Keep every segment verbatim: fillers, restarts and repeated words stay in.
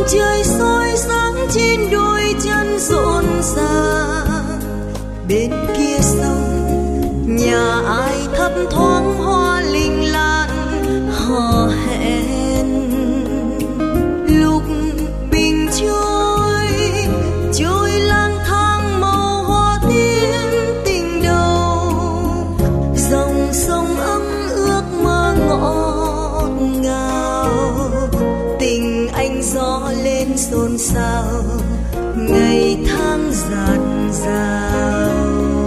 trời soi sáng trên đôi chân rộn ràng. Bên kia sông nhà ai thấp thoáng hoa linh lan hò hẹn. Lúc bình trôi trôi lang thang màu hoa tím tình đầu, dòng sông ấm ước mơ ngọt ngào. Tình anh gió lên xôn xao, ngày tháng dạt dào.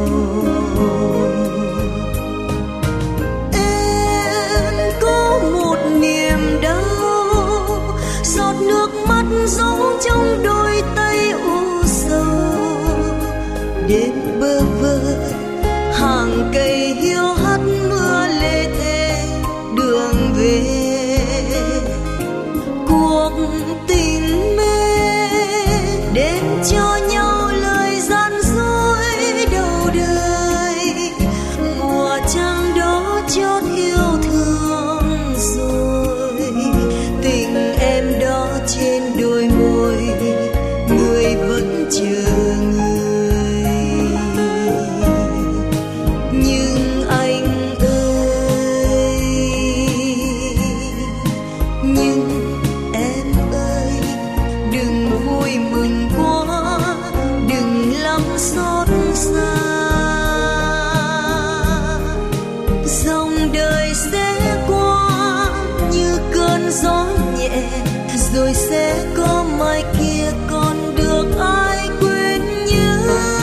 Em có một niềm đau, giọt nước mắt giấu trong đôi tay u sầu. Đêm bơ vơ hàng cây hiu hắt mưa lê thê đường về. Cuộc tình mê đến cho nhau lời gian dối đầu đời. Mùa trăng đó chót yêu thương rồi, tình em đó trên đôi môi, người vẫn chờ người. Nhưng anh ơi, nhưng em ơi, đừng vui mừng quá, đừng lắm xót xa. Dòng đời sẽ qua như cơn gió nhẹ, rồi sẽ có mai kia còn được ai quên nhớ.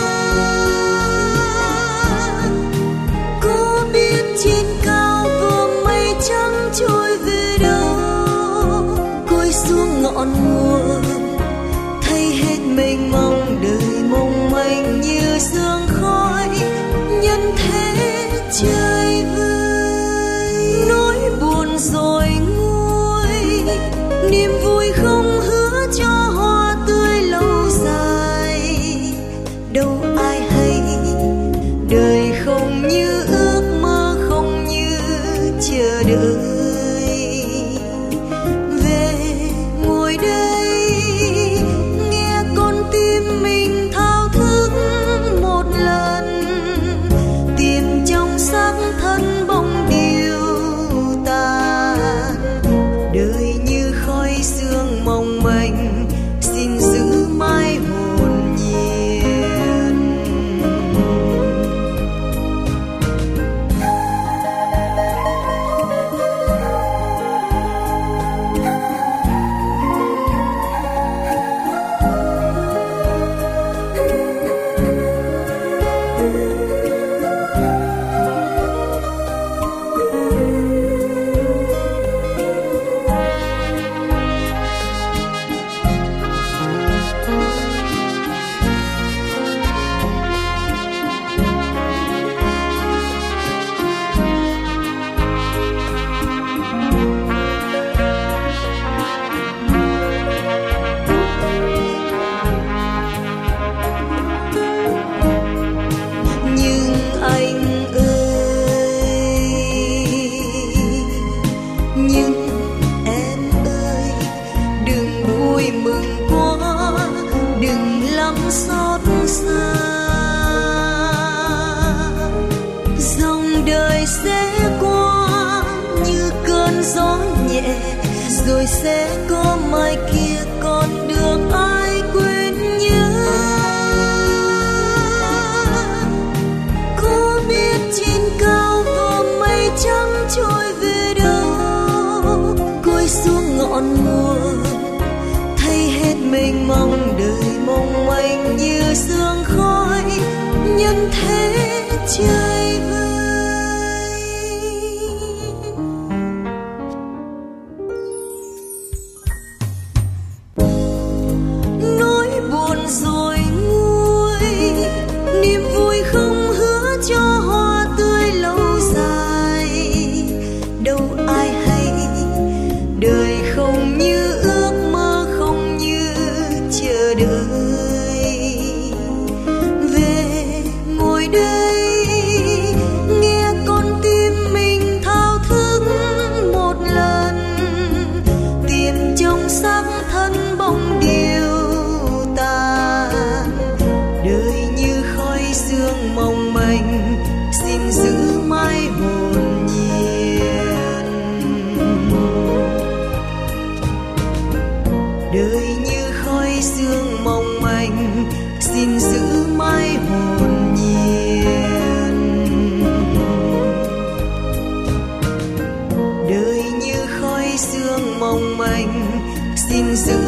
Có biết trên cao vầng mây trắng trôi về đâu, cúi xuống ngọn nguồn thấy hết mênh mông đời mong manh như sương khói. Nhân thế chơi vơi, nỗi buồn rồi nguôi, niềm vui không hứa cho hoa tươi lâu dài. Đâu ai hay đời không như ước mơ, không như chờ đợi. Về ngồi đây nghe con tim mình thao thức một lần, tìm trong xác thân bóng điêu tàn. Đời như khói sương mong manh, xin giữ mái hồn nhiên. Rồi sẽ có mai kia còn được ai quên nhớ. Có biết trên cao vầng mây trắng trôi về đâu, cúi xuống ngọn nguồn thấy hết mênh mông đời mong manh như sương khói. Nhân thế chơi vơi, rồi nguôi, niềm vui không hứa cho hoa tươi lâu dài. Đâu ai hay đời không như ước mơ, không như chờ đợi. Về ngồi đây nghe con tim mình thao thức một lần, tìm trong xác thân bóng đời như khói sương mong manh, xin giữ mãi hồn nhiên. Đời như khói sương mong manh, xin giữ